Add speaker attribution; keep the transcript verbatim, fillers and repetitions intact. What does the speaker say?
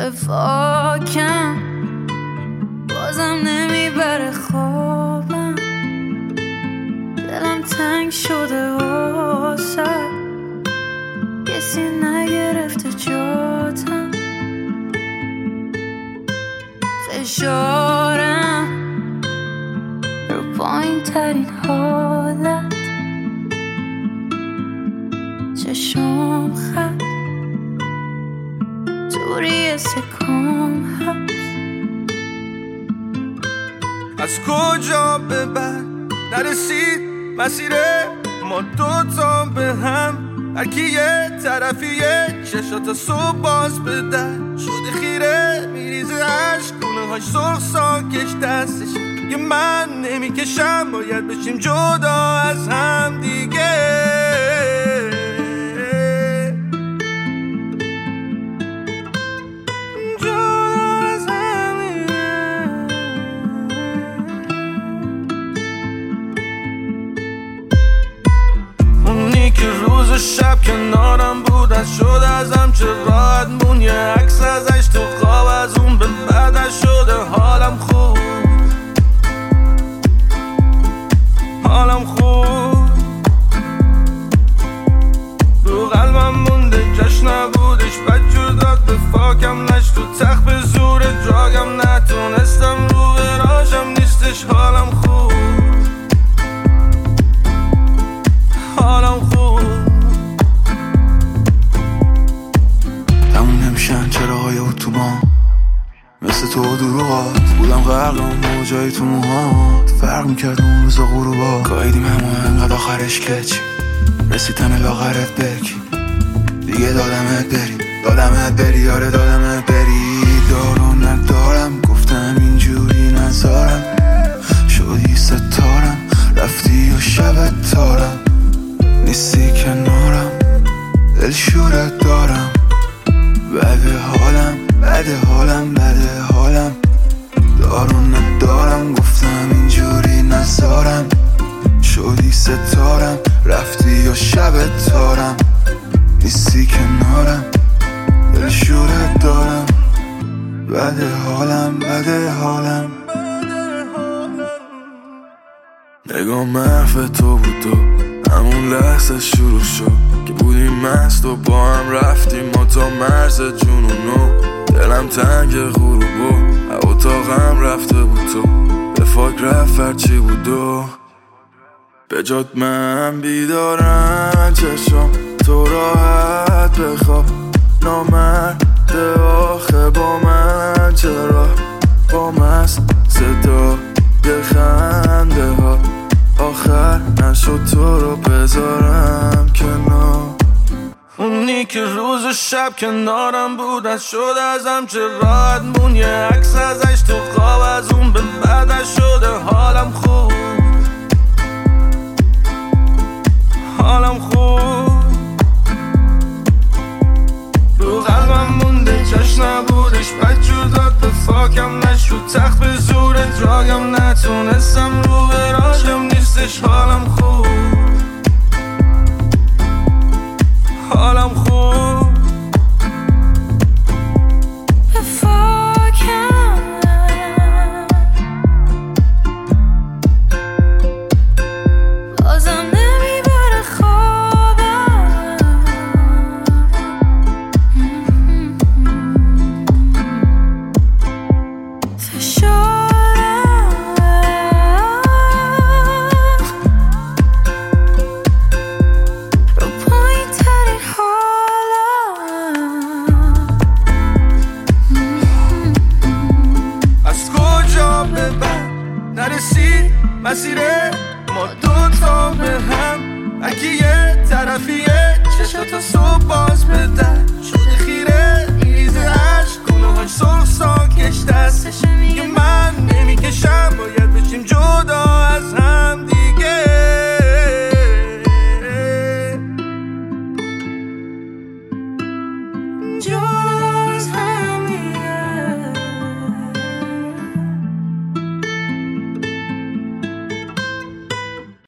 Speaker 1: وفاکم بازم نمیبره خوابم، دلم تنگ شده واسه کسی نگرفته جاتم، فشارم رو پایین ترین حالت، چشم خط توری سکام هست.
Speaker 2: از کجا به بعد نرسید مسیر ما دوتا به هم، هرکی یه طرفیه چشات صبح باز به در شده خیره، میریزه عشق گونه هاش سرخ ساکش دستش یه من نمیکشم، باید بشیم جدا از هم دیگه. روز و شب کنارم بود از شد ازم چه راحت مون، یه عکس ازش تو خواب از اون به بعدش شده حالم خوب، حالم خوب رو قلبم مونده جاش نبودش، بدجور داد به فاکم نش تو تخت به زور دراگم، نتونستم رو براشم نیستش حالم خوب، حالم خوب.
Speaker 3: تموم نمیشن چراهای اتوبان مثل تو دروغات، بودم غرق اون موجای تو موهات، فرق میکرد اون روزا غروبا، قایدیم همه انقدر آخرش کچی رسید تن لاغرت بکی دیگه، دادمت بری دادمت بری آره دادمت بری، دارو ندارم گفتم اینجوری نزارم، شدی ستارم رفتی و شبت تارم، نیستی کنارم دل شورت دارم، بده حالم بده حالم بده حالم، دارو ندارم گفتم اینجوری نزارم، شدی ستارم رفتی و شبت تارم، نیستی کنارم دل شورت دارم، بده حالم بده حالم. نگاه محو تو بود تو همون لحظه شروع شد که بودیم مست و با هم رفتیم ما تا مرز جنونو، دلم تنگ غروبو اتاقم رفته بود تو به فاک رفت هرچی بود و به جات من بیدارم، چشم تو راحت بخواب، نامرده آخه با من چرا با مست صدا یه خنده ها آخر نشد تو رو بذارم کنار،
Speaker 2: اونی که روز و شب کنارم بود از شد ازم چه راحت مون، یه عکس ازش تو خواب از اون به بعدش شده حالم خوب، حالم خوب رو قلبم مونده جاش نبودش، بدجور داد به فاکم نش رو تخت به زور دراگم، نتونستم رو براجم نیستش حالم خوب، حالم خوب. نرسید مسیر ما دوتا به هم، هرکی یه طرفیه چشات صبح باز به در شده خیره، میریزه عشق گونه هاش سرخ ساکش دستش میگه من نمیکشم، باید بشیم جدا از هم دیگه.